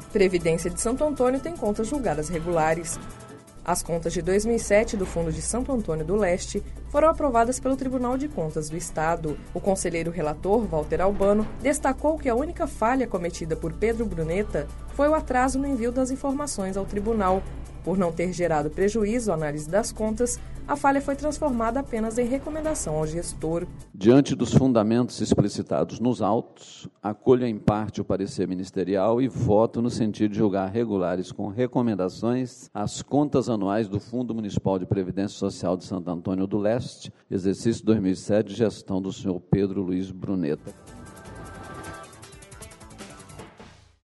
Previdência de Santo Antônio tem contas julgadas regulares. As contas de 2007 do Fundo de Santo Antônio do Leste foram aprovadas pelo Tribunal de Contas do Estado. O conselheiro relator, Walter Albano, destacou que a única falha cometida por Pedro Bruneta foi o atraso no envio das informações ao tribunal. Por não ter gerado prejuízo à análise das contas, a falha foi transformada apenas em recomendação ao gestor. Diante dos fundamentos explicitados nos autos, acolho em parte o parecer ministerial e voto no sentido de julgar regulares com recomendações as contas anuais do Fundo Municipal de Previdência Social de Santo Antônio do Leste, exercício 2007, gestão do senhor Pedro Luiz Bruneta.